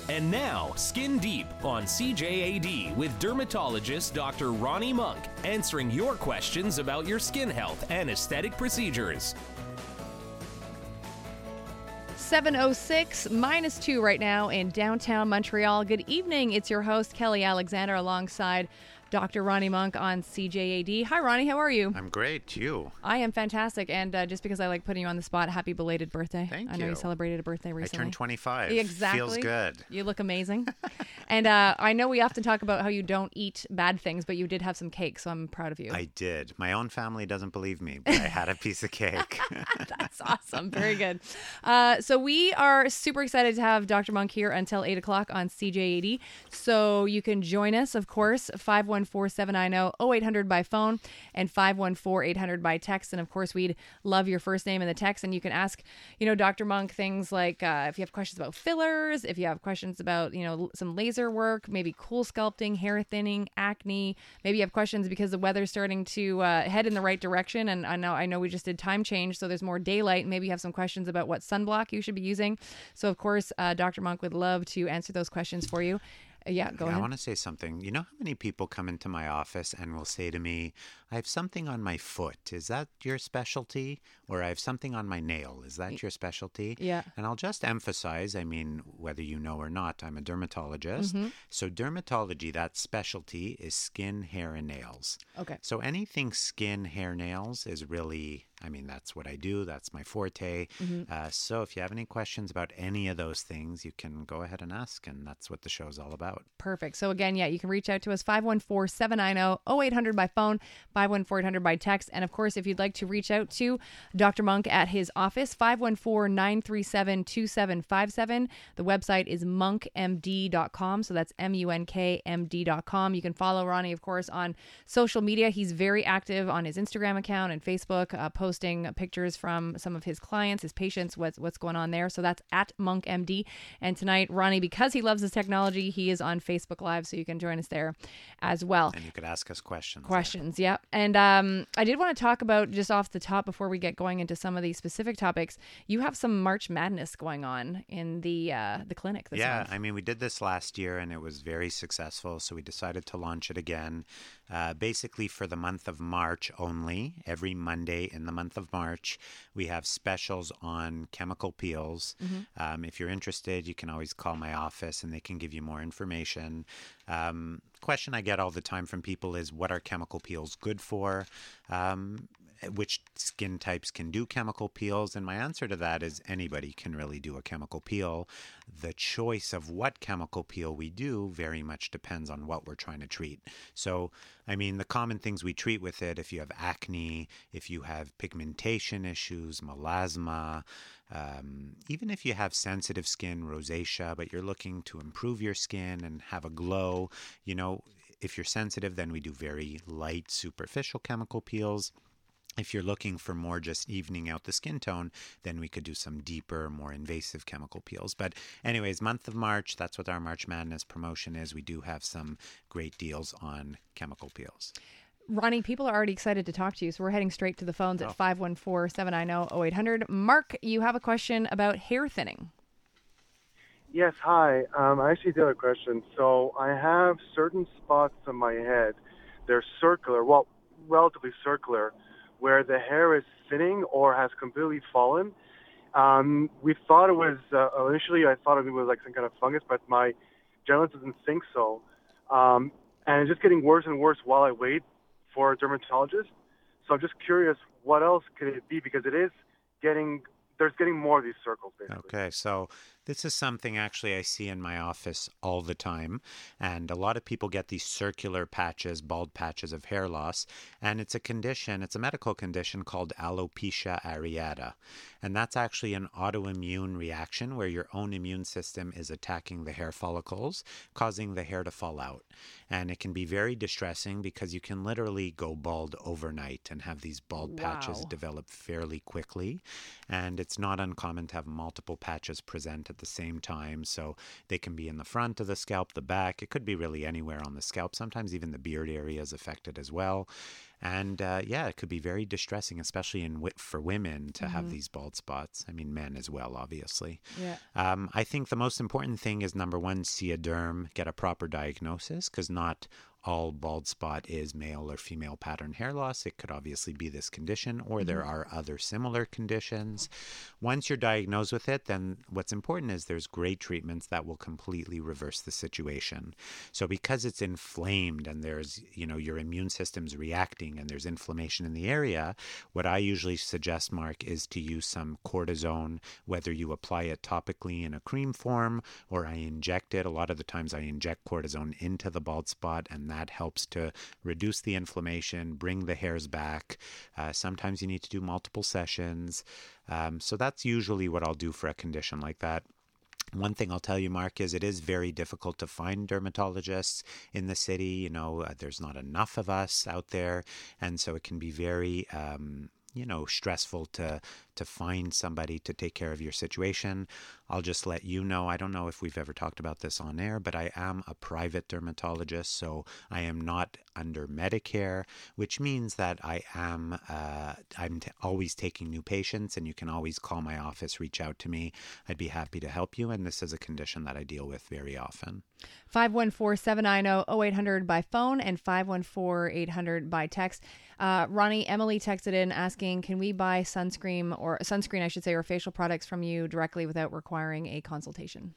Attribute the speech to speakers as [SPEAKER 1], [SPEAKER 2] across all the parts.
[SPEAKER 1] And now, Skin Deep on CJAD with dermatologist Dr. Ronnie Monk, answering your questions about your skin health and aesthetic procedures.
[SPEAKER 2] 7:06, -2 right now in downtown Montreal. Good evening. It's your host, Kelly Alexander, alongside Dr. Ronnie Monk on CJAD. Hi, Ronnie. How are you?
[SPEAKER 3] I'm great. You?
[SPEAKER 2] I am fantastic. And just because I like putting you on the spot, happy belated birthday.
[SPEAKER 3] Thank
[SPEAKER 2] I know
[SPEAKER 3] you.
[SPEAKER 2] you celebrated a birthday recently.
[SPEAKER 3] I turned 25.
[SPEAKER 2] Exactly.
[SPEAKER 3] Feels good.
[SPEAKER 2] You look amazing. And I know we often talk about how you don't eat bad things, but you did have some cake, so I'm proud of you.
[SPEAKER 3] I did. My own family doesn't believe me, but I had a piece of cake.
[SPEAKER 2] That's awesome. Very good. So we are super excited to have Dr. Monk here until 8 o'clock on CJAD. So you can join us, of course, 514-790-0800 by phone and 514-800 by text. And of course, we'd love your first name in the text. And you can ask, Dr. Monk things like if you have questions about fillers, if you have questions about, some laser work, maybe cool sculpting, hair thinning, acne. Maybe you have questions because the weather's starting to head in the right direction. And I know we just did time change, so there's more daylight. Maybe you have some questions about what sunblock you should be using. So of course, Dr. Monk would love to answer those questions for you. Yeah, go ahead.
[SPEAKER 3] I want to say something. You know how many people come into my office and will say to me, I have something on my foot. Is that your specialty? Or I have something on my nail. Is that your specialty?
[SPEAKER 2] Yeah.
[SPEAKER 3] And I'll just emphasize, whether you know or not, I'm a dermatologist. Mm-hmm. So dermatology, that specialty is skin, hair, and nails.
[SPEAKER 2] Okay.
[SPEAKER 3] So anything skin, hair, nails is really, that's what I do. That's my forte. Mm-hmm. So if you have any questions about any of those things, you can go ahead and ask. And that's what the show's all about.
[SPEAKER 2] Perfect. So again, you can reach out to us, 514-790-0800 by phone, 514-800 by text. And of course, if you'd like to reach out to Dr. Monk at his office, 514-937-2757. The website is monkmd.com. So that's MUNKMD.com. You can follow Ronnie, of course, on social media. He's very active on his Instagram account and Facebook, posting pictures from some of his clients, his patients, what's going on there. So that's at monkmd. And tonight, Ronnie, because he loves his technology, he is on Facebook Live, so you can join us there as well.
[SPEAKER 3] And you could ask us questions.
[SPEAKER 2] Yeah. And I did want to talk about, just off the top before we get going into some of these specific topics, you have some March Madness going on in the clinic this month.
[SPEAKER 3] Yeah, we did this last year and it was very successful, so we decided to launch it again. Basically for the month of March only, every Monday in the month of March, we have specials on chemical peels. Mm-hmm. If you're interested, you can always call my office and they can give you more information. Question I get all the time from people is, what are chemical peels good for? Which skin types can do chemical peels? And my answer to that is anybody can really do a chemical peel. The choice of what chemical peel we do very much depends on what we're trying to treat. So, the common things we treat with it, if you have acne, if you have pigmentation issues, melasma, even if you have sensitive skin, rosacea, but you're looking to improve your skin and have a glow, if you're sensitive, then we do very light, superficial chemical peels. If you're looking for more just evening out the skin tone, then we could do some deeper, more invasive chemical peels. But anyways, month of March, that's what our March Madness promotion is. We do have some great deals on chemical peels.
[SPEAKER 2] Ronnie, people are already excited to talk to you, so we're heading straight to the phones at 514-790-0800. Mark, you have a question about hair thinning.
[SPEAKER 4] Yes, hi. I actually do have a question. So I have certain spots on my head. They're circular, relatively circular, where the hair is thinning or has completely fallen. We thought it was, initially I thought it was like some kind of fungus, but my generalist doesn't think so. And it's just getting worse and worse while I wait for a dermatologist. So I'm just curious, what else could it be? Because there's getting more of these circles, basically.
[SPEAKER 3] Okay, so this is something actually I see in my office all the time. And a lot of people get these circular patches, bald patches of hair loss. And it's a medical condition called alopecia areata. And that's actually an autoimmune reaction where your own immune system is attacking the hair follicles, causing the hair to fall out. And it can be very distressing because you can literally go bald overnight and have these bald patches develop fairly quickly. And it's not uncommon to have multiple patches present at at the same time. So they can be in the front of the scalp, the back. It could be really anywhere on the scalp. Sometimes even the beard area is affected as well. And it could be very distressing, especially for women to have these bald spots. I mean, men as well, obviously.
[SPEAKER 2] Yeah.
[SPEAKER 3] I think the most important thing is, number one, see a derm, get a proper diagnosis, because not all bald spot is male or female pattern hair loss. It could obviously be this condition, or there are other similar conditions. Once you're diagnosed with it, then what's important is there's great treatments that will completely reverse the situation. So because it's inflamed and there's, your immune system's reacting and there's inflammation in the area, what I usually suggest, Mark, is to use some cortisone, whether you apply it topically in a cream form or I inject it. A lot of the times I inject cortisone into the bald spot, and that helps to reduce the inflammation, bring the hairs back. Sometimes you need to do multiple sessions. So that's usually what I'll do for a condition like that. One thing I'll tell you, Mark, is it is very difficult to find dermatologists in the city. There's not enough of us out there. And so it can be very, stressful to find somebody to take care of your situation. I'll just let you know, I don't know if we've ever talked about this on air, but I am a private dermatologist, so I am not under Medicare, which means that I'm always taking new patients, and you can always call my office, reach out to me. I'd be happy to help you, and this is a condition that I deal with very often.
[SPEAKER 2] 514-790-0800 by phone and 514-800 by text. Emily texted in asking, can we buy sunscreen, or facial products from you directly without requiring a consultation?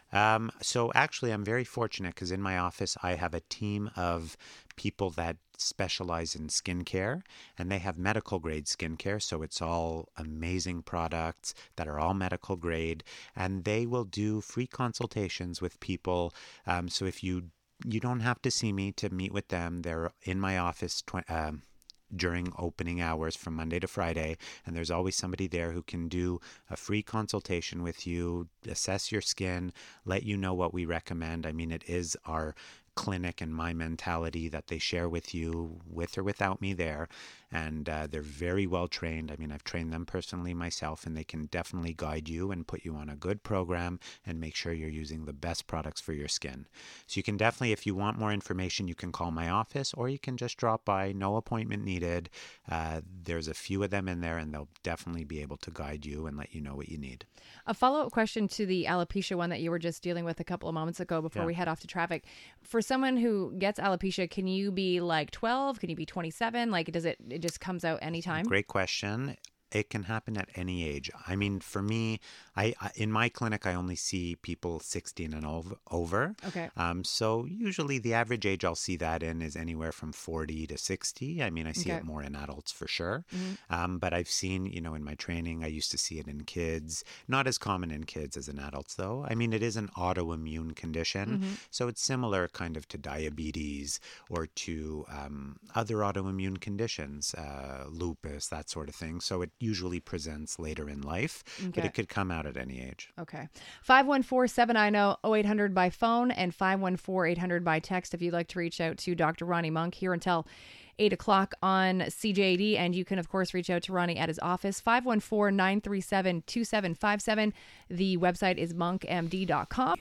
[SPEAKER 3] So actually, I'm very fortunate because in my office, I have a team of people that specialize in skincare, and they have medical grade skincare. So it's all amazing products that are all medical grade, and they will do free consultations with people. So if you don't have to see me to meet with them, they're in my office during opening hours from Monday to Friday, and there's always somebody there who can do a free consultation with you, assess your skin, let you know what we recommend. I mean, it is our clinic and my mentality that they share with you, with or without me there. And they're very well trained. I mean, I've trained them personally myself, and they can definitely guide you and put you on a good program and make sure you're using the best products for your skin. So you can definitely, if you want more information, you can call my office, or you can just drop by, no appointment needed. There's a few of them in there, and they'll definitely be able to guide you and let you know what you need.
[SPEAKER 2] A follow-up question to the alopecia one that you were just dealing with a couple of moments ago before we head off to traffic. For someone who gets alopecia, can you be like 12? Can you be 27? Like, it just comes out anytime?
[SPEAKER 3] Great question. It can happen at any age. I mean, for me, in my clinic, I only see people 16 and over.
[SPEAKER 2] Okay.
[SPEAKER 3] So usually the average age I'll see that in is anywhere from 40 to 60. I mean, I see it more in adults for sure. Mm-hmm. But I've seen, in my training, I used to see it in kids. Not as common in kids as in adults, though. I mean, it is an autoimmune condition. So it's similar kind of to diabetes or to other autoimmune conditions, lupus, that sort of thing. So it usually presents later in life, but it could come out at any age.
[SPEAKER 2] Okay. 514-790-0800 by phone and 514-800 by text if you'd like to reach out to Dr. Ronnie Monk here until 8 o'clock on CJAD. And you can, of course, reach out to Ronnie at his office, 514-937-2757. The website is monkmd.com.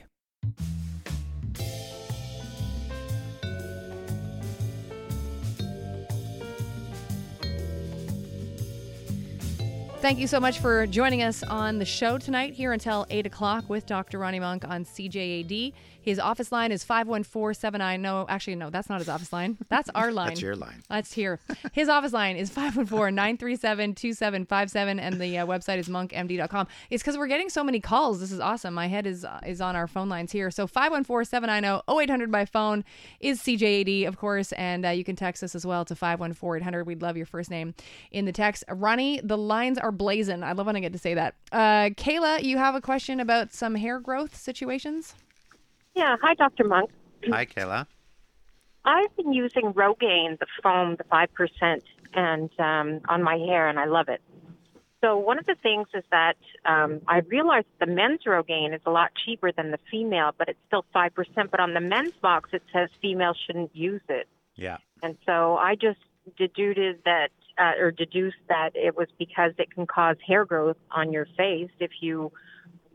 [SPEAKER 2] Thank you so much for joining us on the show tonight here until 8 o'clock with Dr. Ronnie Monk on CJAD. His office line is 514-790. Actually, no, that's not his office line. That's our line.
[SPEAKER 3] That's your line.
[SPEAKER 2] That's here. His office line is 514-937-2757, and the website is monkmd.com. It's because we're getting so many calls. This is awesome. My head is on our phone lines here. So 514-790-0800 by phone is CJAD, of course, and you can text us as well to 514-800. We'd love your first name in the text. Ronnie, the lines are blazing. I love when I get to say that. Kayla, you have a question about some hair growth situations?
[SPEAKER 5] Yeah. Hi, Dr. Monk.
[SPEAKER 3] Hi, Kayla.
[SPEAKER 5] I've been using Rogaine, the foam, the 5%, and on my hair, and I love it. So one of the things is that I realized the men's Rogaine is a lot cheaper than the female, but it's still 5%. But on the men's box, it says females shouldn't use it.
[SPEAKER 3] Yeah.
[SPEAKER 5] And so I just deduced that it was because it can cause hair growth on your face if you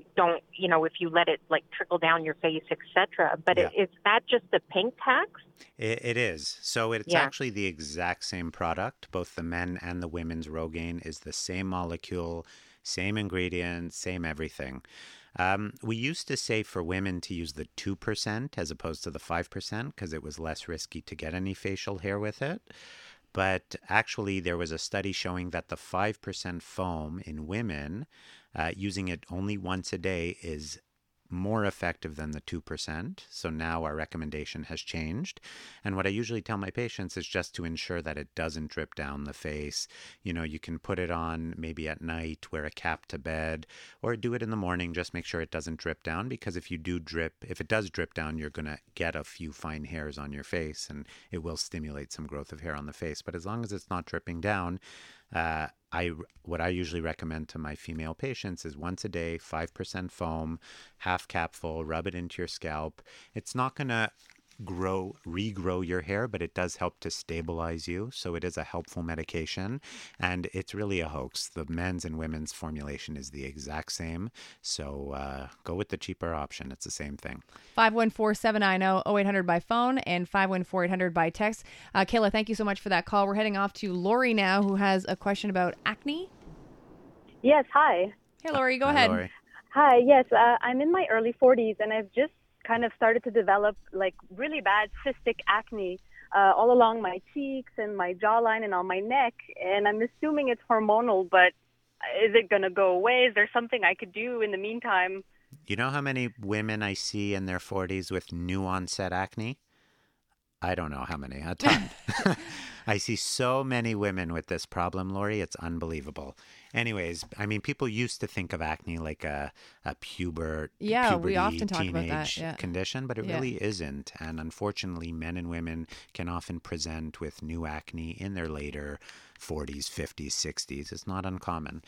[SPEAKER 5] don't, if you let it like trickle down your face, etc. But
[SPEAKER 3] Yeah.
[SPEAKER 5] is that just the pink tax?
[SPEAKER 3] It is. So it's
[SPEAKER 5] Yeah.
[SPEAKER 3] actually the exact same product. Both the men and the women's Rogaine is the same molecule, same ingredient, same everything. We used to say for women to use the 2% as opposed to the 5% because it was less risky to get any facial hair with it. But actually, there was a study showing that the 5% foam in women, using it only once a day, is more effective than the 2%. So now our recommendation has changed. And what I usually tell my patients is just to ensure that it doesn't drip down the face. You can put it on maybe at night, wear a cap to bed, or do it in the morning. Just make sure it doesn't drip down, because if it does drip down, you're going to get a few fine hairs on your face and it will stimulate some growth of hair on the face. But as long as it's not dripping down, what I usually recommend to my female patients is once a day, 5% foam, half cap full, rub it into your scalp. It's not going to regrow your hair, but it does help to stabilize you. So it is a helpful medication, and it's really a hoax. The men's and women's formulation is the exact same. So go with the cheaper option. It's the same thing.
[SPEAKER 2] 514-790-0800 by phone and 514-800 by text. Kayla, thank you so much for that call. We're heading off to Lori now, who has a question about acne.
[SPEAKER 6] Yes, hi.
[SPEAKER 2] Hey, Lori, go
[SPEAKER 3] Hi,
[SPEAKER 2] ahead.
[SPEAKER 3] Lori.
[SPEAKER 6] Hi, yes, I'm in my early 40s, and I've just kind of started to develop like really bad cystic acne all along my cheeks and my jawline and on my neck, and I'm assuming it's hormonal, but is it going to go away? Is there something I could do in the meantime?
[SPEAKER 3] You know how many women I see in their 40s with new onset acne? I don't know how many, a ton. I see so many women with this problem, Lori. It's unbelievable. Anyways, I mean, people used to think of acne like a puberty,
[SPEAKER 2] we often talk about that,
[SPEAKER 3] teenage condition, but it really isn't. And unfortunately, men and women can often present with new acne in their later 40s, 50s, 60s. It's not uncommon.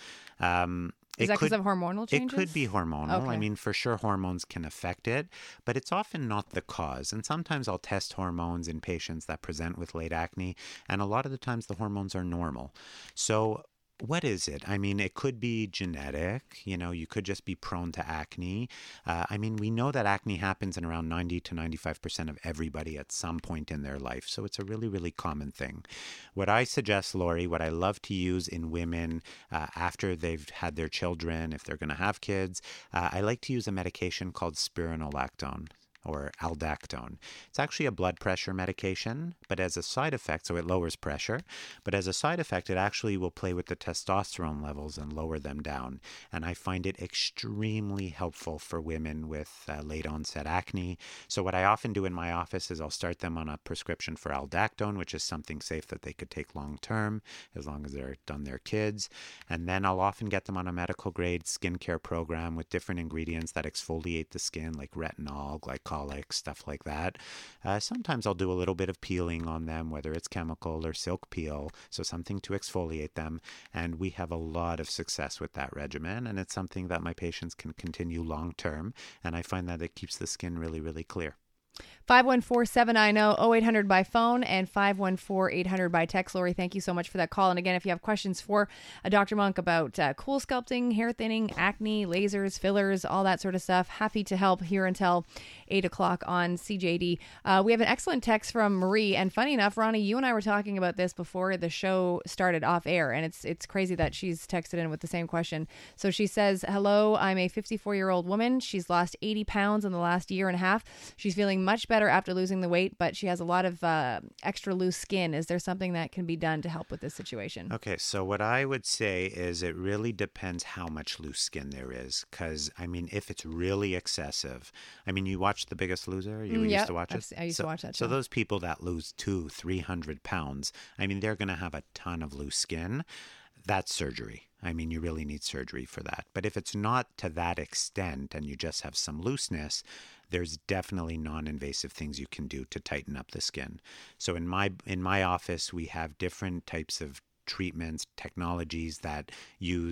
[SPEAKER 2] Is that because of hormonal changes?
[SPEAKER 3] It could be hormonal.
[SPEAKER 2] Okay.
[SPEAKER 3] I mean, for sure, hormones can affect it, but it's often not the cause. And sometimes I'll test hormones in patients that present with late acne, and a lot of the times the hormones are normal. So what is it? I mean, it could be genetic. You could just be prone to acne. I mean, we know that acne happens in around 90 to 95% of everybody at some point in their life. So it's a really, really common thing. What I suggest, Lori, what I love to use in women after they've had their children, if they're going to have kids, I like to use a medication called spironolactone, or aldactone. It's actually a blood pressure medication, but as a side effect, so it lowers pressure, but as a side effect, it actually will play with the testosterone levels and lower them down. And I find it extremely helpful for women with late onset acne. So what I often do in my office is I'll start them on a prescription for aldactone, which is something safe that they could take long term, as long as they're done their kids. And then I'll often get them on a medical grade skincare program with different ingredients that exfoliate the skin, like retinol, glycolic, stuff like that. Sometimes I'll do a little bit of peeling on them, whether it's chemical or silk peel, so something to exfoliate them. And we have a lot of success with that regimen, and it's something that my patients can continue long term. And I find that it keeps the skin really, really clear.
[SPEAKER 2] 514-790-0800 by phone and 514-800 by text. Lori, thank you so much for that call. And again, if you have questions for Dr. Monk about cool sculpting, hair thinning, acne, lasers, fillers, all that sort of stuff, happy to help here until 8 o'clock on CJD. We have an excellent text from Marie. And funny enough, Ronnie, you and I were talking about this before the show started off air. And it's crazy that she's texted in with the same question. So she says, hello, I'm a 54-year-old woman. She's lost 80 pounds in the last year and a half. She's feeling much better after losing the weight, but she has a lot of extra loose skin. Is there something that can be done to help with this situation?
[SPEAKER 3] Okay, so what I would say is it really depends how much loose skin there is. Because, I mean, if it's really excessive, I mean, you watch The Biggest Loser? You used to watch it?
[SPEAKER 2] I used to watch that
[SPEAKER 3] So
[SPEAKER 2] show.
[SPEAKER 3] those people that lose 200-300 pounds, I mean, they're going to have a ton of loose skin. That's surgery. I mean, you really need surgery for that. But if it's not to that extent and you just have some looseness, there's definitely non-invasive things you can do to tighten up the skin. So in my office, we have different types of treatments, technologies that use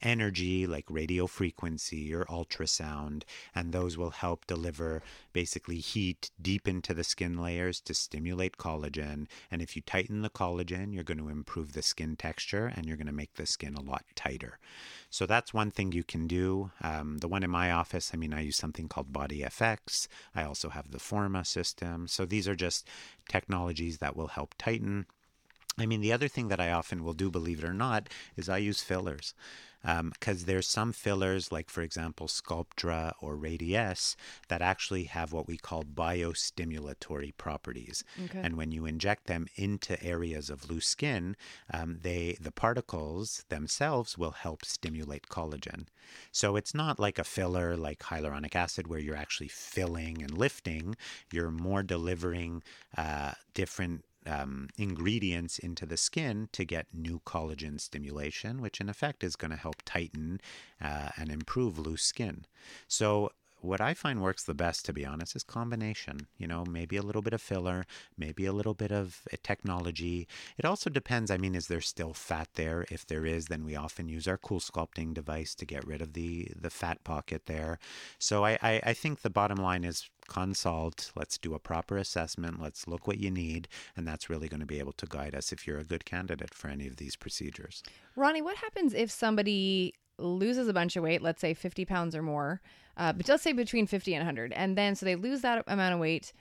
[SPEAKER 3] energy like radio frequency or ultrasound, and those will help deliver basically heat deep into the skin layers to stimulate collagen. And if you tighten the collagen, you're going to improve the skin texture and you're going to make the skin a lot tighter. So that's one thing you can do. The one in my office, I use something called Body FX. I also have the Forma system. So these are just technologies that will help tighten. The other thing that I often will do, believe it or not, is I use fillers. Because there's some fillers, like, for example, Sculptra or Radiesse, that actually have what we call biostimulatory properties.
[SPEAKER 2] Okay.
[SPEAKER 3] And when you inject them into areas of loose skin, the particles themselves will help stimulate collagen. So it's not like a filler like hyaluronic acid where you're actually filling and lifting. You're more delivering different ingredients into the skin to get new collagen stimulation, which in effect is going to help tighten and improve loose skin. So what I find works the best, to be honest, is combination. Maybe a little bit of filler, maybe a little bit of technology. It also depends. Is there still fat there? If there is, then we often use our Cool Sculpting device to get rid of the fat pocket there. So I think the bottom line is consult. Let's do a proper assessment. Let's look what you need. And that's really going to be able to guide us if you're a good candidate for any of these procedures.
[SPEAKER 2] Ronnie, what happens if somebody loses a bunch of weight, let's say 50 pounds or more, but let's say between 50 and 100, and then so they lose that amount of weight,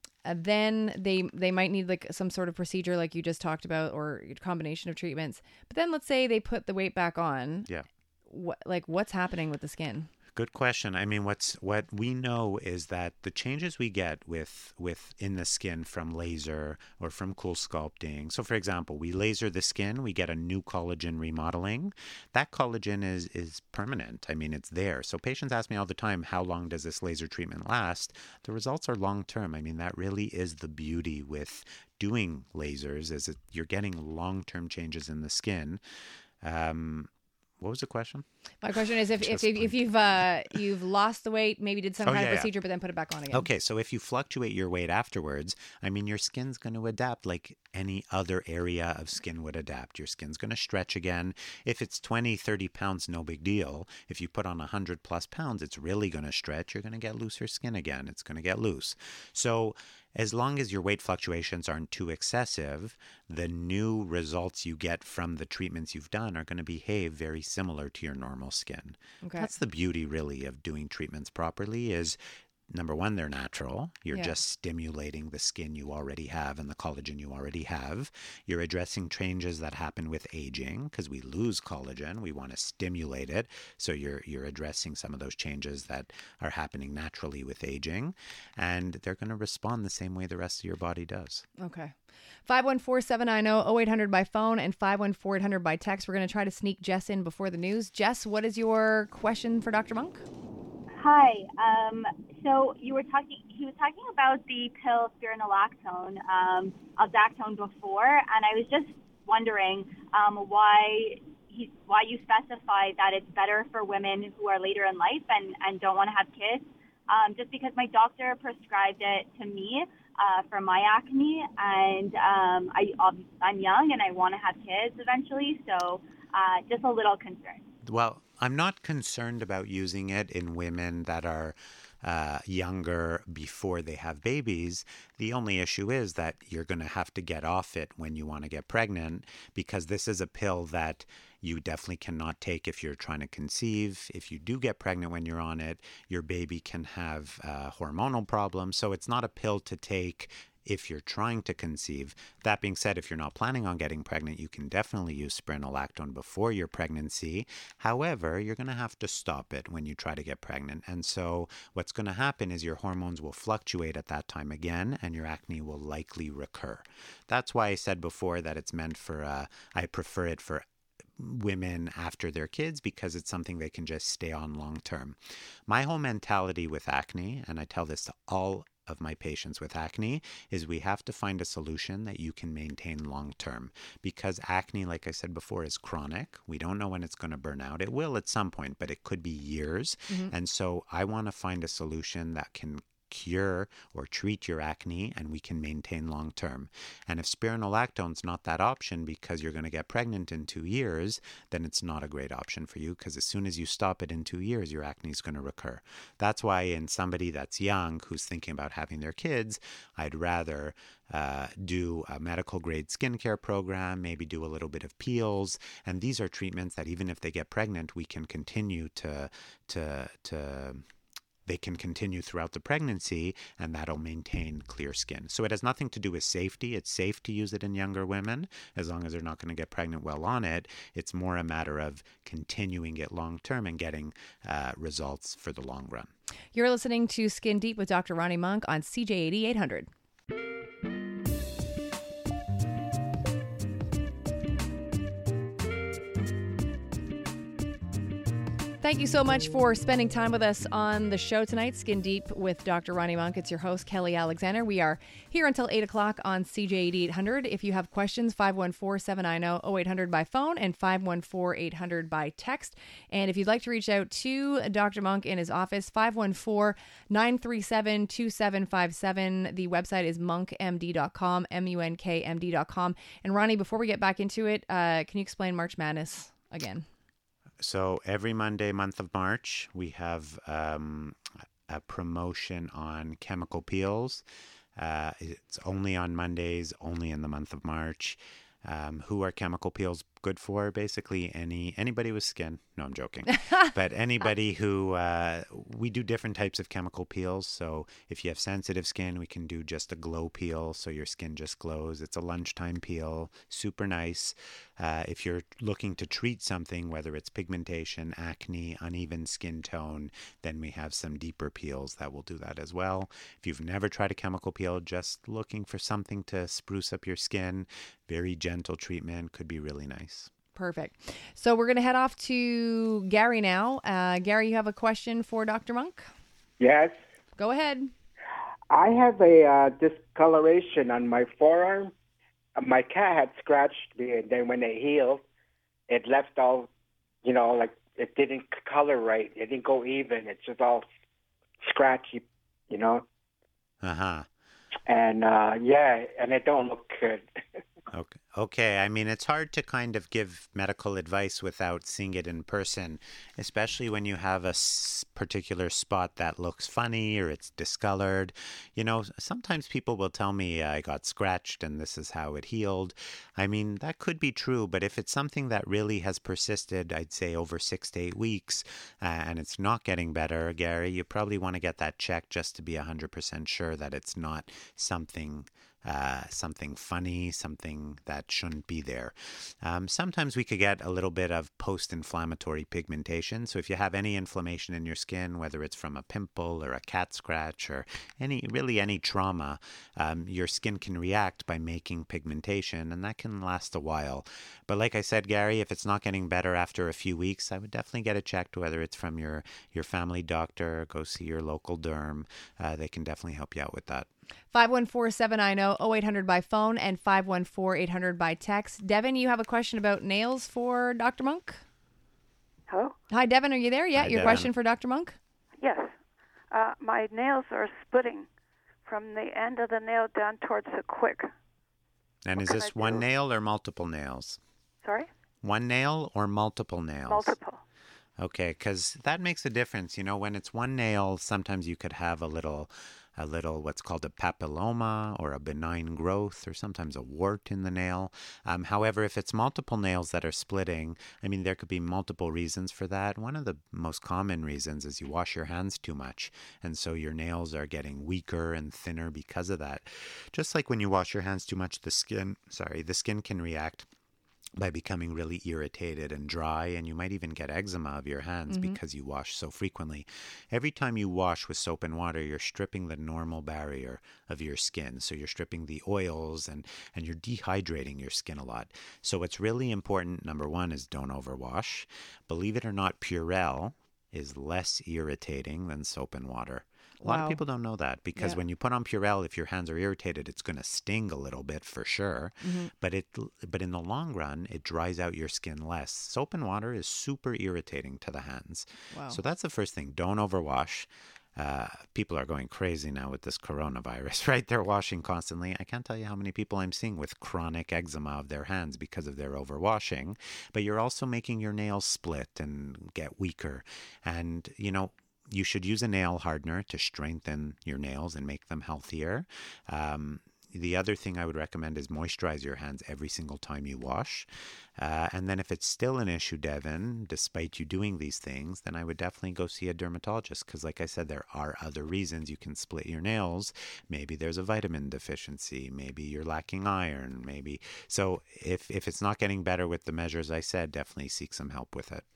[SPEAKER 2] then they might need like some sort of procedure like you just talked about, or a combination of treatments, but then let's say they put the weight back on.
[SPEAKER 3] Yeah.
[SPEAKER 2] What's happening with the skin?
[SPEAKER 3] Good question. What we know is that the changes we get with in the skin from laser or from Cool Sculpting. So, for example, we laser the skin, we get a new collagen remodeling. That collagen is permanent. It's there. So patients ask me all the time, how long does this laser treatment last? The results are long term. That really is the beauty with doing lasers, is that you're getting long term changes in the skin. What was the question?
[SPEAKER 2] My question is if you've lost the weight, maybe did some kind of procedure, but then put it back on again.
[SPEAKER 3] Okay, so if you fluctuate your weight afterwards, your skin's going to adapt like any other area of skin would adapt. Your skin's going to stretch again. If it's 20, 30 pounds, no big deal. If you put on 100 plus pounds, it's really going to stretch. You're going to get looser skin again. It's going to get loose. So as long as your weight fluctuations aren't too excessive, the new results you get from the treatments you've done are going to behave very similar to your normal skin. Okay. That's the beauty, really, of doing treatments properly is, number one, they're natural. You're just stimulating the skin you already have and the collagen you already have. You're addressing changes that happen with aging because we lose collagen. We want to stimulate it. So you're addressing some of those changes that are happening naturally with aging. And they're going to respond the same way the rest of your body does.
[SPEAKER 2] Okay. 514-790-0800 by phone and 514-800 by text. We're going to try to sneak Jess in before the news. Jess, what is your question for Dr. Monk?
[SPEAKER 7] Hi. So he was talking about the pill spironolactone, Aldactone before, and I was just wondering why you specify that it's better for women who are later in life and don't want to have kids. Just because my doctor prescribed it to me for my acne, and I'm young and I want to have kids eventually, so just a little concerned.
[SPEAKER 3] Well, I'm not concerned about using it in women that are younger before they have babies. The only issue is that you're going to have to get off it when you want to get pregnant, because this is a pill that you definitely cannot take if you're trying to conceive. If you do get pregnant when you're on it, your baby can have hormonal problems. So it's not a pill to take if you're trying to conceive. That being said, if you're not planning on getting pregnant, you can definitely use spironolactone before your pregnancy. However, you're going to have to stop it when you try to get pregnant. And so what's going to happen is your hormones will fluctuate at that time again, and your acne will likely recur. That's why I said before that it's meant for, I prefer it for women after their kids, because it's something they can just stay on long term. My whole mentality with acne, and I tell this to all of my patients with acne, is we have to find a solution that you can maintain long term, because acne, like I said before, is chronic. We don't know when it's going to burn out. It will at some point, but it could be years. Mm-hmm. And so I want to find a solution that can cure or treat your acne, and we can maintain long term. And if spironolactone's not that option because you're going to get pregnant in 2 years, then it's not a great option for you, because as soon as you stop it in 2 years, your acne is going to recur. That's why in somebody that's young who's thinking about having their kids, I'd rather do a medical grade skincare program, maybe do a little bit of peels. And these are treatments that even if they get pregnant, we can continue they can continue throughout the pregnancy, and that'll maintain clear skin. So it has nothing to do with safety. It's safe to use it in younger women as long as they're not going to get pregnant while on it. It's more a matter of continuing it long term and getting results for the long run.
[SPEAKER 2] You're listening to Skin Deep with Dr. Ronnie Monk on CJAD 800. Thank you so much for spending time with us on the show tonight, Skin Deep with Dr. Ronnie Monk. It's your host, Kelly Alexander. We are here until 8 o'clock on CJAD 800. If you have questions, 514-790-0800 by phone and 514-800 by text. And if you'd like to reach out to Dr. Monk in his office, 514-937-2757. The website is monkmd.com, munkmd.com. And Ronnie, before we get back into it, can you explain March Madness again?
[SPEAKER 3] So every Monday, month of March, we have a promotion on chemical peels. It's only on Mondays, only in the month of March. Who are chemical peels good for? Basically anybody with skin. No, I'm joking. But anybody who, we do different types of chemical peels. So if you have sensitive skin, we can do just a glow peel, so your skin just glows. It's a lunchtime peel, super nice. If you're looking to treat something, whether it's pigmentation, acne, uneven skin tone, then we have some deeper peels that will do that as well. If you've never tried a chemical peel, just looking for something to spruce up your skin, very gentle treatment, could be really nice.
[SPEAKER 2] Perfect. So we're going to head off to Gary now. Gary, you have a question for Dr. Monk?
[SPEAKER 8] Yes.
[SPEAKER 2] Go ahead.
[SPEAKER 8] I have a discoloration on my forearm. My cat had scratched me, and then when it healed, it left all, like it didn't color right. It didn't go even. It's just all scratchy,
[SPEAKER 3] Uh-huh.
[SPEAKER 8] And, and it don't look good.
[SPEAKER 3] Okay. I mean, it's hard to kind of give medical advice without seeing it in person, especially when you have a particular spot that looks funny or it's discolored. Sometimes people will tell me I got scratched and this is how it healed. I mean, that could be true, but if it's something that really has persisted, I'd say over 6 to 8 weeks, and it's not getting better, Gary, you probably want to get that checked just to be 100% sure that it's not something funny, something that shouldn't be there. Sometimes we could get a little bit of post-inflammatory pigmentation. So if you have any inflammation in your skin, whether it's from a pimple or a cat scratch or any trauma, your skin can react by making pigmentation, and that can last a while. But like I said, Gary, if it's not getting better after a few weeks, I would definitely get it checked, whether it's from your family doctor, go see your local derm. They can definitely help you out with that.
[SPEAKER 2] 514-790-0800 by phone and 514-800 by text. Devin, you have a question about nails for Dr. Monk?
[SPEAKER 9] Hello?
[SPEAKER 2] Hi, Devin. Are you there? Yeah,
[SPEAKER 3] Hi,
[SPEAKER 2] your
[SPEAKER 3] Devin.
[SPEAKER 2] question for Dr. Monk?
[SPEAKER 9] Yes. My nails are splitting from the end of the nail down towards the quick.
[SPEAKER 3] And
[SPEAKER 9] What
[SPEAKER 3] is
[SPEAKER 9] can
[SPEAKER 3] this
[SPEAKER 9] I
[SPEAKER 3] one
[SPEAKER 9] do?
[SPEAKER 3] nail or multiple nails?
[SPEAKER 9] Sorry?
[SPEAKER 3] One nail or multiple nails?
[SPEAKER 9] Multiple.
[SPEAKER 3] Okay, because that makes a difference. When it's one nail, sometimes you could have a little what's called a papilloma or a benign growth or sometimes a wart in the nail. However, if it's multiple nails that are splitting, I mean, there could be multiple reasons for that. One of the most common reasons is you wash your hands too much, and so your nails are getting weaker and thinner because of that. Just like when you wash your hands too much, the skin can react by becoming really irritated and dry, and you might even get eczema of your hands because you wash so frequently. Every time you wash with soap and water, you're stripping the normal barrier of your skin. So you're stripping the oils and you're dehydrating your skin a lot. So what's really important, number one, is don't overwash. Believe it or not, Purell is less irritating than soap and water. A lot of people don't know that because when you put on Purell, if your hands are irritated, it's going to sting a little bit for sure. But in the long run, it dries out your skin less. Soap and water is super irritating to the hands.
[SPEAKER 2] Wow.
[SPEAKER 3] So that's the first thing. Don't overwash. people are going crazy now with this coronavirus, right? They're washing constantly. I can't tell you how many people I'm seeing with chronic eczema of their hands because of their overwashing. But you're also making your nails split and get weaker. And, you should use a nail hardener to strengthen your nails and make them healthier. The other thing I would recommend is moisturize your hands every single time you wash. And then if it's still an issue, Devin, despite you doing these things, then I would definitely go see a dermatologist because, like I said, there are other reasons you can split your nails. Maybe there's a vitamin deficiency. Maybe you're lacking iron. So if it's not getting better with the measures I said, definitely seek some help with it.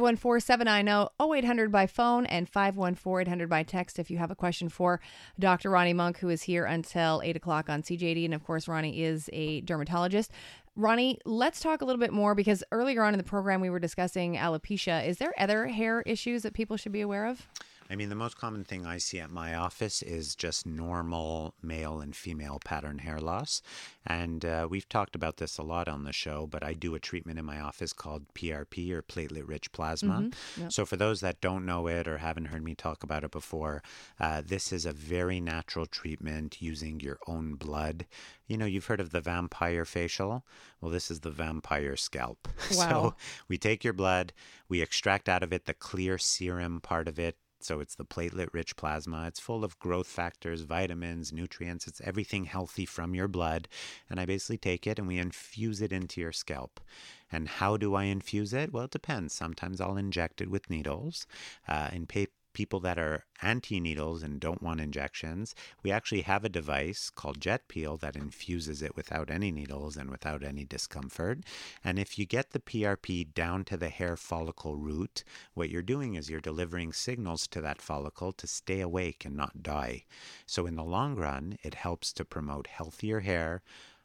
[SPEAKER 2] 514-790-0800 by phone and 514-800 by text if you have a question for Dr. Ronnie Monk, who is here until 8 o'clock on CJAD. And of course, Ronnie is a dermatologist. Ronnie, let's talk a little bit more because earlier on in the program we were discussing alopecia. Is there other hair issues that people should be aware of?
[SPEAKER 3] I mean, the most common thing I see at my office is just normal male and female pattern hair loss. And we've talked about this a lot on the show, but I do a treatment in my office called PRP or platelet-rich plasma.
[SPEAKER 2] Mm-hmm. Yep.
[SPEAKER 3] So for those that don't know it or haven't heard me talk about it before, this is a very natural treatment using your own blood. You've heard of the vampire facial. Well, this is the vampire scalp.
[SPEAKER 2] Wow.
[SPEAKER 3] So we take your blood, we extract out of it the clear serum part of it. So it's the platelet-rich plasma. It's full of growth factors, vitamins, nutrients. It's everything healthy from your blood. And I basically take it and we infuse it into your scalp. And how do I infuse it? Well, it depends. Sometimes I'll inject it with needles. In people that are anti-needles and don't want injections, we actually have a device called Jet Peel that infuses it without any needles and without any discomfort. And if you get the PRP down to the hair follicle root, what you're doing is you're delivering signals to that follicle to stay awake and not die. So in the long run, it helps to promote healthier hair,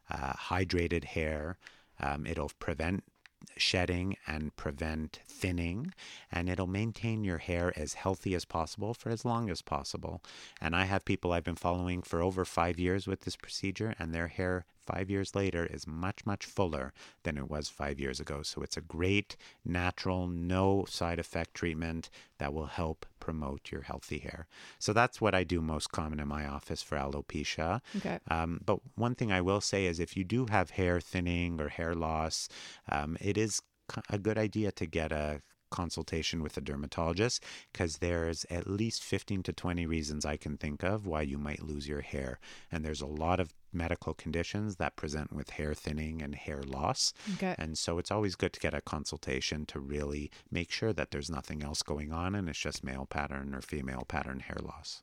[SPEAKER 3] hydrated hair. It'll prevent shedding and prevent thinning, and it'll maintain your hair as healthy as possible for as long as possible. And I have people I've been following for over 5 years with this procedure, and their hair 5 years later is much, much fuller than it was 5 years ago. So it's a great, natural, no side effect treatment that will help promote your healthy hair. So that's what I do most common in my office for alopecia.
[SPEAKER 2] Okay.
[SPEAKER 3] But one thing I will say is if you do have hair thinning or hair loss, it is a good idea to get a consultation with a dermatologist because there's at least 15 to 20 reasons I can think of why you might lose your hair. And there's a lot of medical conditions that present with hair thinning and hair loss.
[SPEAKER 2] Okay.
[SPEAKER 3] And so it's always good to get a consultation to really make sure that there's nothing else going on and it's just male pattern or female pattern hair loss.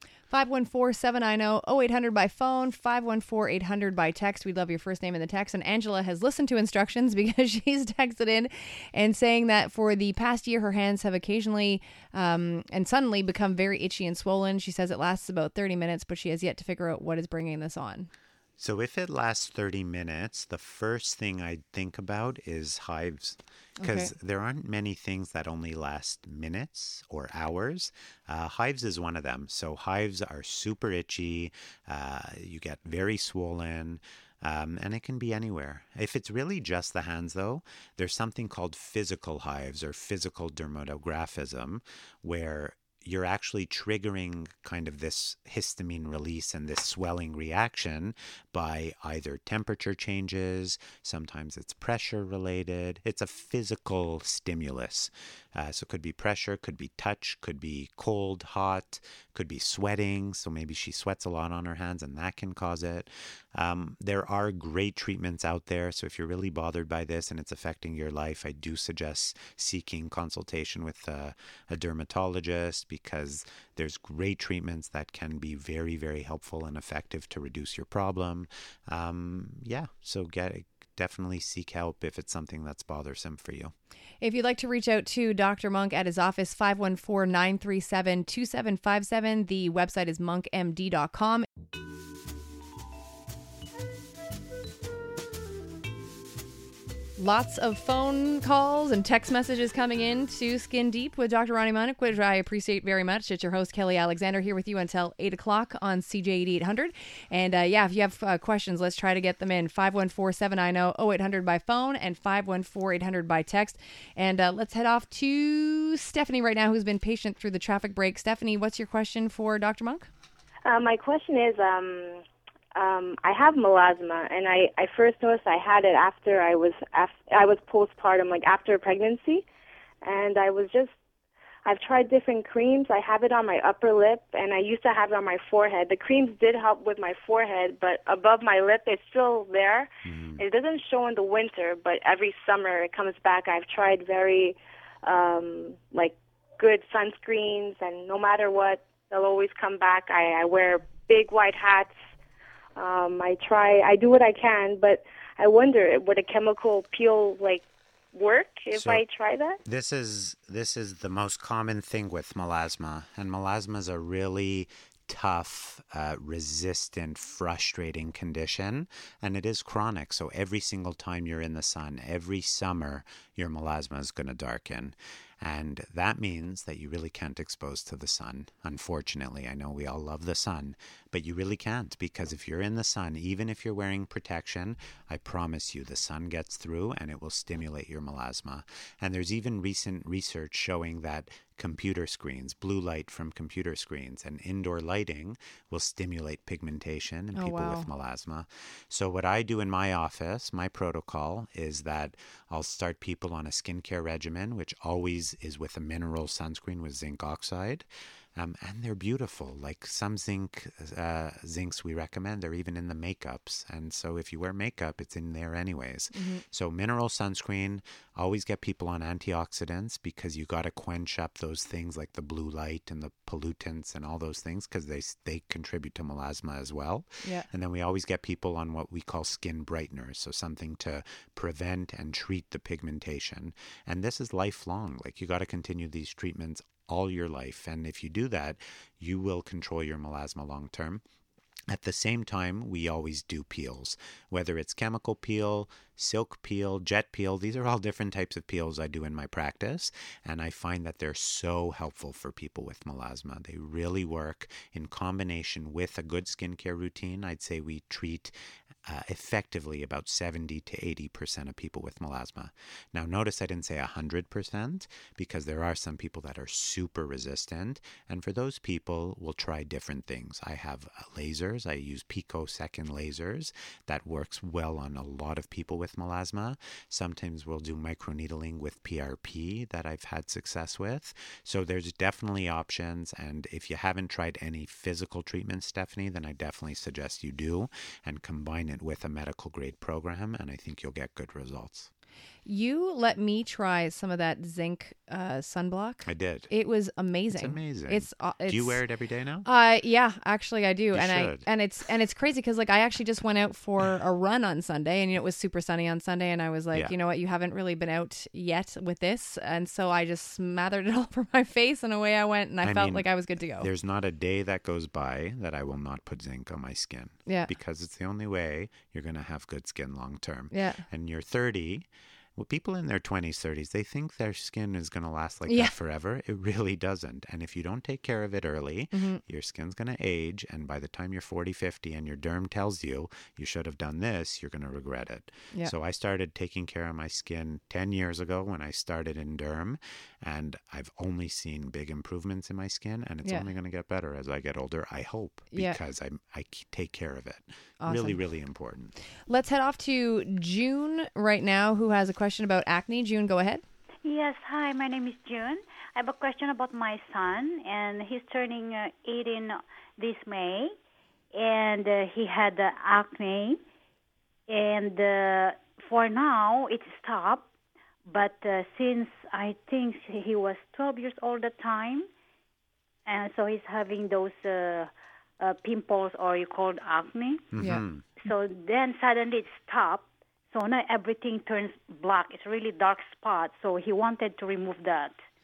[SPEAKER 2] 514-790-0800 by phone, 514-800 by text. We love your first name in the text. And Angela has listened to instructions because she's texted in and saying that for the past year, her hands have occasionally and suddenly become very itchy and swollen. She says it lasts about 30 minutes, but she has yet to figure out what is bringing this on.
[SPEAKER 3] So if it lasts 30 minutes, the first thing I'd think about is hives because there aren't many things that only last minutes or hours. Hives is one of them. So hives are super itchy. You get very swollen. And it can be anywhere. If it's really just the hands, though, there's something called physical hives or physical dermatographism where you're actually triggering kind of this histamine release and this swelling reaction by either temperature changes, sometimes it's pressure related. It's a physical stimulus. So it could be pressure, could be touch, could be cold, hot, could be sweating. So maybe she sweats a lot on her hands and that can cause it. There are great treatments out there. So if you're really bothered by this and it's affecting your life, I do suggest seeking consultation with a dermatologist because there's great treatments that can be very, very helpful and effective to reduce your problem. So definitely seek help if it's something that's bothersome for you.
[SPEAKER 2] If you'd like to reach out to Dr. Monk at his office, 514-937-2757. The website is monkmd.com. Lots of phone calls and text messages coming in to Skin Deep with Dr. Ronnie Monk, which I appreciate very much. It's your host, Kelly Alexander, here with you until 8 o'clock on CJ 8800. And if you have questions, let's try to get them in. 514-790-0800 by phone and 514-800 by text. And let's head off to Stephanie right now, who's been patient through the traffic break. Stephanie, what's your question for Dr. Monk?
[SPEAKER 10] My question is, I have melasma, and I first noticed I had it after I was postpartum, like after pregnancy, and I've tried different creams. I have it on my upper lip, and I used to have it on my forehead. The creams did help with my forehead, but above my lip, it's still there. It doesn't show in the winter, but every summer it comes back. I've tried very, good sunscreens, and no matter what, they'll always come back. I wear big white hats. I do what I can, but I wonder, would a chemical peel work if I try that?
[SPEAKER 3] This is the most common thing with melasma, and melasma is a really tough, resistant, frustrating condition, and it is chronic. So every single time you're in the sun, every summer, your melasma is going to darken. And that means that you really can't expose to the sun. Unfortunately, I know we all love the sun, but you really can't, because if you're in the sun, even if you're wearing protection, I promise you the sun gets through and it will stimulate your melasma. And there's even recent research showing that computer screens, blue light from computer screens, and indoor lighting will stimulate pigmentation in people with melasma. So what I do in my office, my protocol, is that I'll start people on a skincare regimen, which always is with a mineral sunscreen with zinc oxide. And they're beautiful. Like some zincs we recommend, they're even in the makeups. And so if you wear makeup, it's in there anyways. So mineral sunscreen, always get people on antioxidants, because you got to quench up those things like the blue light and the pollutants and all those things, because they contribute to melasma as well. Yeah. And then we always get people on what we call skin brighteners, so something to prevent and treat the pigmentation. And this is lifelong. Like, you got to continue these treatments all your life. And if you do that, you will control your melasma long term. At the same time, we always do peels, whether it's chemical peel, silk peel, jet peel. These are all different types of peels I do in my practice, and I find that they're so helpful for people with melasma. They really work in combination with a good skincare routine. I'd say we treat effectively about 70 to 80% of people with melasma. Now, notice I didn't say 100%, because there are some people that are super resistant, and for those people, we'll try different things. I have lasers. I use picosecond lasers that works well on a lot of people with melasma. Sometimes we'll do microneedling with PRP that I've had success with. So there's definitely options, and if you haven't tried any physical treatment, Stephanie, then I definitely suggest you do, and combine it with a medical grade program, and I think you'll get good results.
[SPEAKER 2] You let me try some of that zinc sunblock.
[SPEAKER 3] I did.
[SPEAKER 2] It was amazing.
[SPEAKER 3] It's amazing.
[SPEAKER 2] It's
[SPEAKER 3] do you wear it every day now?
[SPEAKER 2] Yeah, actually I do.
[SPEAKER 3] You
[SPEAKER 2] should. It's crazy, because I actually just went out for a run on Sunday, and it was super sunny on Sunday, and I was like, you know what, you haven't really been out yet with this, and so I just smothered it all over my face, and away I went, and I felt like I was good to go.
[SPEAKER 3] There's not a day that goes by that I will not put zinc on my skin.
[SPEAKER 2] Yeah.
[SPEAKER 3] Because it's the only way you're going to have good skin long term.
[SPEAKER 2] Yeah.
[SPEAKER 3] And you're 30. Well, people in their 20s, 30s, they think their skin is going to last like that forever. It really doesn't. And if you don't take care of it early, your skin's going to age. And by the time you're 40, 50, and your derm tells you you should have done this, you're going to regret it. Yeah. So I started taking care of my skin 10 years ago when I started in derm. And I've only seen big improvements in my skin. And it's only going to get better as I get older, I hope, because I take care of it. Awesome. Really, really important.
[SPEAKER 2] Let's head off to June right now, who has a question about acne. June, go ahead.
[SPEAKER 11] Yes, hi, my name is June. I have a question about my son, and he's turning 18 this May, and he had acne, and for now it stopped, but since I think he was 12 years old at the time, and so he's having those pimples, or you call it acne.
[SPEAKER 3] Mm-hmm.
[SPEAKER 2] Yeah.
[SPEAKER 11] So then suddenly it stopped. So now everything turns black. It's really dark spot. So he wanted to remove that.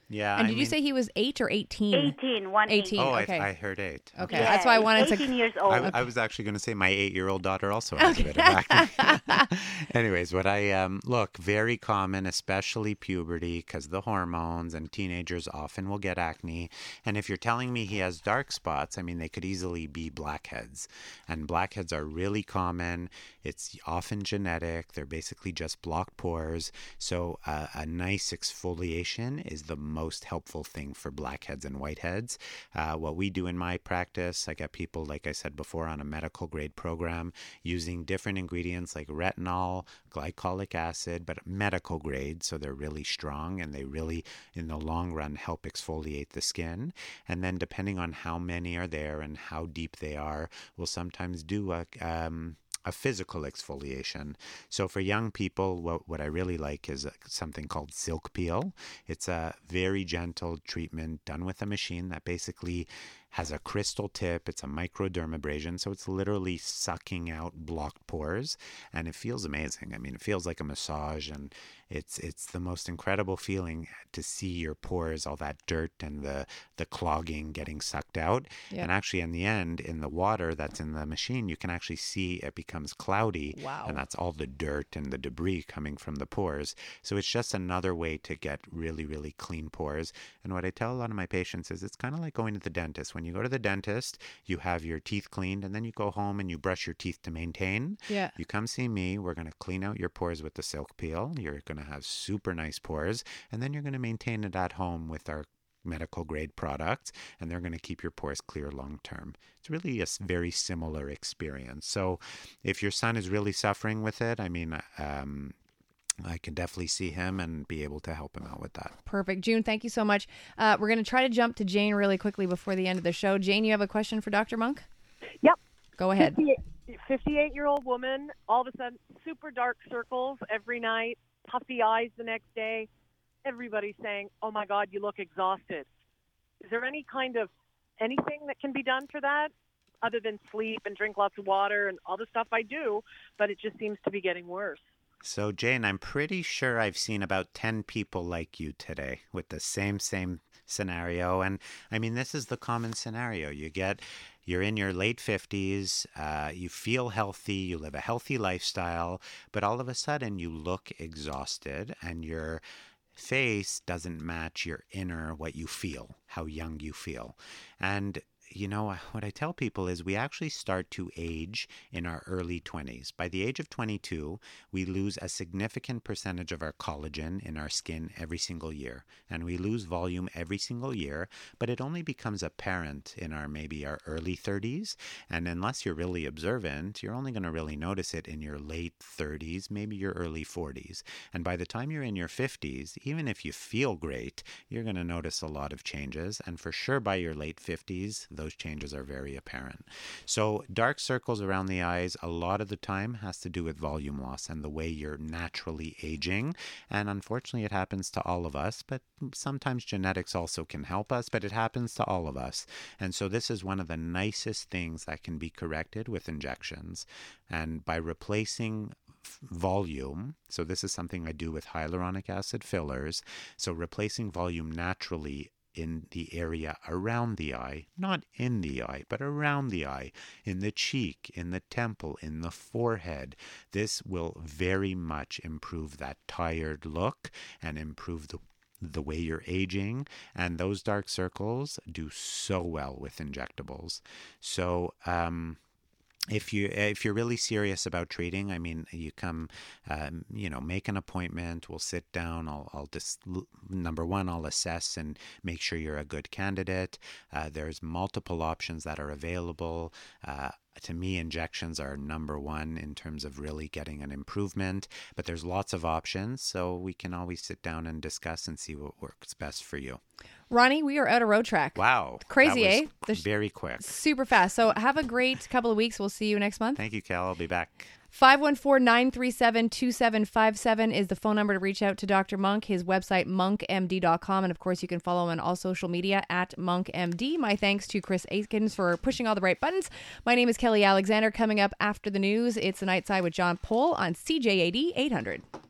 [SPEAKER 3] Yeah.
[SPEAKER 2] And did you say he was 8 or 18?
[SPEAKER 11] 18.
[SPEAKER 2] 18.
[SPEAKER 3] Oh,
[SPEAKER 2] Okay.
[SPEAKER 3] I heard 8.
[SPEAKER 2] Okay. That's why I wanted
[SPEAKER 11] 18 years old.
[SPEAKER 3] I was actually going to say my 8-year-old daughter also has a bit of acne. Anyways, look, very common, especially puberty, because the hormones, and teenagers often will get acne. And if you're telling me he has dark spots, I mean, they could easily be blackheads. And blackheads are really common. It's often genetic. They're basically just blocked pores. So a nice exfoliation is the most helpful thing for blackheads and whiteheads. What we do in my practice, I get people, like I said before, on a medical grade program using different ingredients like retinol, glycolic acid, but medical grade, so they're really strong and they really, in the long run, help exfoliate the skin. And then depending on how many are there and how deep they are, we'll sometimes do a physical exfoliation. So for young people, what I really like is something called silk peel. It's a very gentle treatment done with a machine that basically has a crystal tip. It's a microdermabrasion, so it's literally sucking out blocked pores, and it feels amazing. I mean, it feels like a massage, and it's the most incredible feeling to see your pores, all that dirt and the clogging getting sucked out.
[SPEAKER 2] Yep.
[SPEAKER 3] And actually, in the end, in the water that's in the machine, you can actually see it becomes cloudy.
[SPEAKER 2] Wow.
[SPEAKER 3] And that's all the dirt and the debris coming from the pores. So it's just another way to get really, really clean pores. And what I tell a lot of my patients is it's kind of like going to the dentist. When you go to the dentist, you have your teeth cleaned, and then you go home and you brush your teeth to maintain.
[SPEAKER 2] Yeah.
[SPEAKER 3] You come see me. We're going to clean out your pores with the silk peel. You're going to have super nice pores, and then you're going to maintain it at home with our medical grade products, and they're going to keep your pores clear long term. It's really a very similar experience. So if your son is really suffering with it, I mean, I can definitely see him and be able to help him out with that.
[SPEAKER 2] Perfect. June, thank you so much. We're going to try to jump to Jane really quickly before the end of the show. Jane, you have a question for Dr. Monk?
[SPEAKER 12] Yep.
[SPEAKER 2] Go ahead.
[SPEAKER 12] 58-year-old woman, all of a sudden, super dark circles every night, puffy eyes the next day. Everybody's saying, oh my God, you look exhausted. Is there any kind of anything that can be done for that other than sleep and drink lots of water and all the stuff I do, but it just seems to be getting worse?
[SPEAKER 3] So, Jane, I'm pretty sure I've seen about 10 people like you today with the same scenario. And I mean, this is the common scenario. You're in your late 50s, you feel healthy, you live a healthy lifestyle, but all of a sudden you look exhausted and your face doesn't match your inner, what you feel, how young you feel. And you know, what I tell people is we actually start to age in our early 20s. By the age of 22, we lose a significant percentage of our collagen in our skin every single year. And we lose volume every single year, but it only becomes apparent in maybe our early 30s. And unless you're really observant, you're only going to really notice it in your late 30s, maybe your early 40s. And by the time you're in your 50s, even if you feel great, you're going to notice a lot of changes. And for sure by your late 50s, those changes are very apparent. So dark circles around the eyes a lot of the time has to do with volume loss and the way you're naturally aging. And unfortunately, it happens to all of us, but sometimes genetics also can help us, but it happens to all of us. And so this is one of the nicest things that can be corrected with injections. And by replacing volume, so this is something I do with hyaluronic acid fillers, so replacing volume naturally in the area around the eye, not in the eye, but around the eye, in the cheek, in the temple, in the forehead. This will very much improve that tired look and improve the way you're aging. And those dark circles do so well with injectables. So, if you're really serious about treating, I mean, you come, make an appointment. We'll sit down. I'll just, number one, I'll assess and make sure you're a good candidate. There's multiple options that are available. To me, injections are number one in terms of really getting an improvement, but there's lots of options, so we can always sit down and discuss and see what works best for you.
[SPEAKER 2] Ronnie, we are out of Road Track.
[SPEAKER 3] Wow.
[SPEAKER 2] Crazy,
[SPEAKER 3] that was very quick.
[SPEAKER 2] Super fast. So have a great couple of weeks. We'll see you next month.
[SPEAKER 3] Thank you, Cal. I'll be back.
[SPEAKER 2] 514-937-2757 is the phone number to reach out to Dr. Monk. His website, monkmd.com. And of course, you can follow him on all social media at monkmd. My thanks to Chris Aikens for pushing all the right buttons. My name is Kelly Alexander. Coming up after the news, it's The Night Side with John Pohl on CJAD 800.